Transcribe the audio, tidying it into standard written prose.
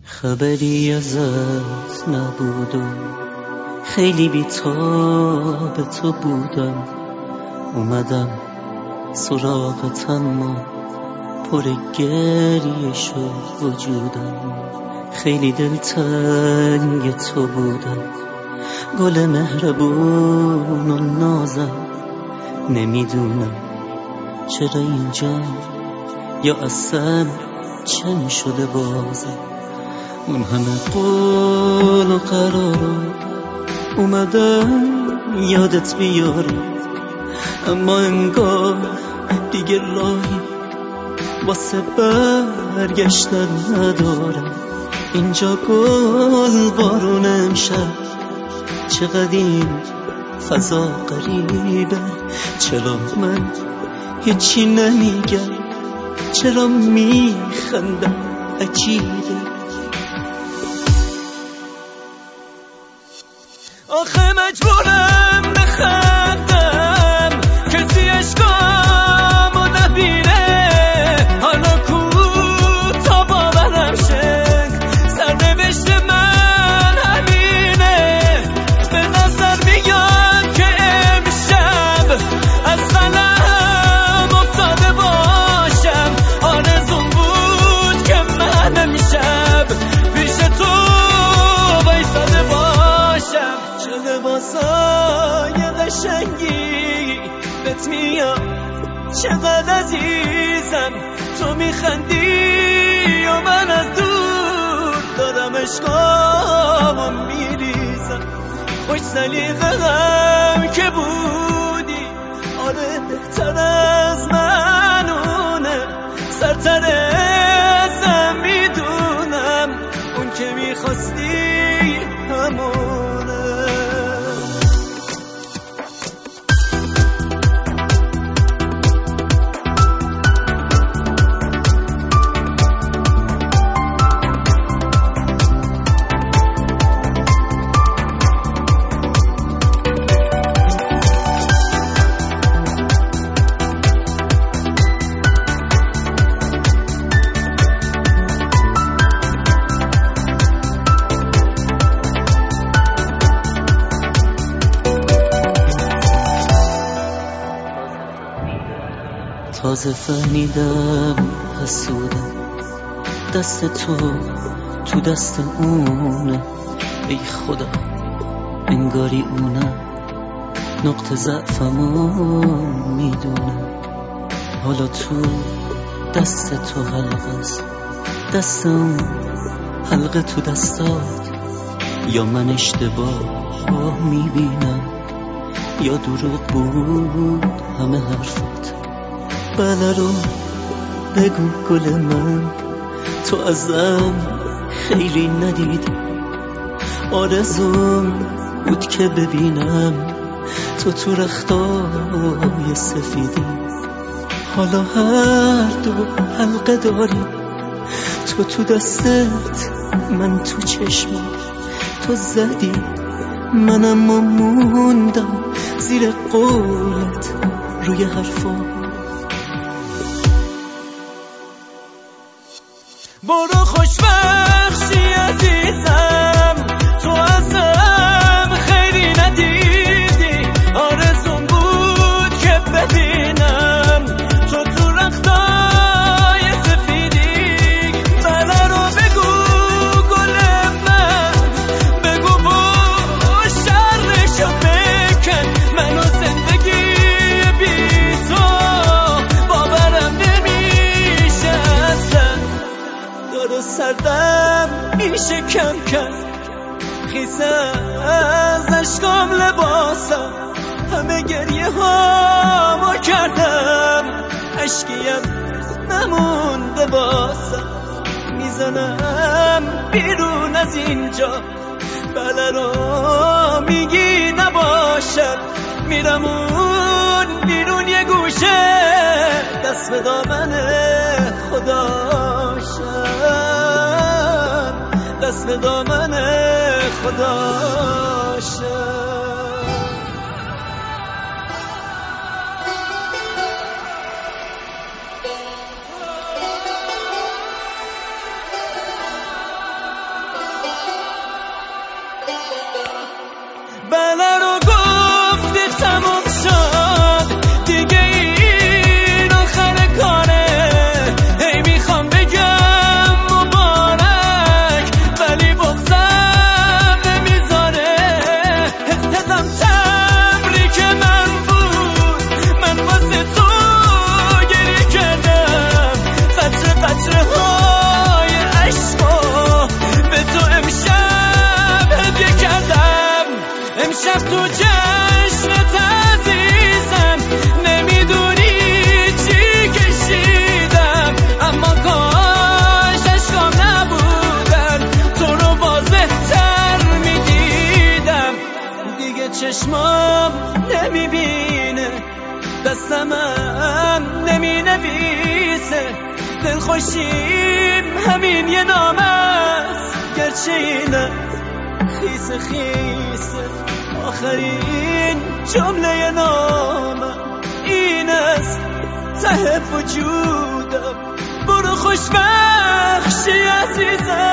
خبری ازت نبود و خیلی بی‌تاب تو بودم. اومدم سراغت اما پر گریه شد وجودم. خیلی دلتنگ تو بودم، گل مهربون و نازم. نمیدونم چرا اینجا یا اصلا چه میشده بازم. اون همه قول و قرار اومدم یادت بیارم، اما انگار دیگه راهی واسه برگشتن ندارم. اینجا گل بارون امشب، چقدر این فضا غریبه. چرا من هیچی نمیگم، چرا میخندم عجیبه. آخه مجبورم بخندم کسی اشکامو نبینه. حالا کو تا باورم شه سرنوشت من همینه. به نظر میاد که امشب از قلم افتاده باشم. آرزوم بود که من امشب پیش تو وایساده باشم. چه لباسای قشنگی بهت میاد، چقدر عزیزم تو میخندی و من از دور دارم عشقامو میریزم. خوش سلیقه هم که بودی، آره بهتر از منونه. سرتر ازم میدونم اون که میخواستی همونه. تازه فهمیدم حسودم، دست تو دست اونه. ای خدا انگاری اونم نقطه ضعفمو میدونم. حالا تو دست تو حلقه است، دست اون حلقه تو دستات. یا من اشتباه میبینم یا دروغ بود همه حرفات. بله رو بگو گل من، تو ازم خیلی ندیدی. آرزوم بود که ببینم تو رختای سفیدی. حالا هر دو حلقه داری، تو دستت من تو چشمات. تو زدی منم موندم زیر قولت روی حرفات. برو خوشبخشی عزیزم، تو ازم خیلی ندیدی. آرزوم بود که ببینم تو رختای سفیدی. بله رو بگو گل من، بگو با شرشو بکن. منو زندگی بی تو باورم نمیشه اصلا. دارو سردم میشه کم کم، خیسه از اشکام لباسم. همه گریه هامو کردم، اشکیم نمونده باسم. میزنم بیرون از اینجا، بله رو میگی نباشم. میرم اون بیرون یه گوشه، دست به دامن خداشم، دست به دامن خداشم. قلمم نمی نویسه دلخوشیم همین یه نام است گرچه اینه خیسه خیسه آخرین جمله نامم این است ته وجودم برو خوشبخشی عزیزم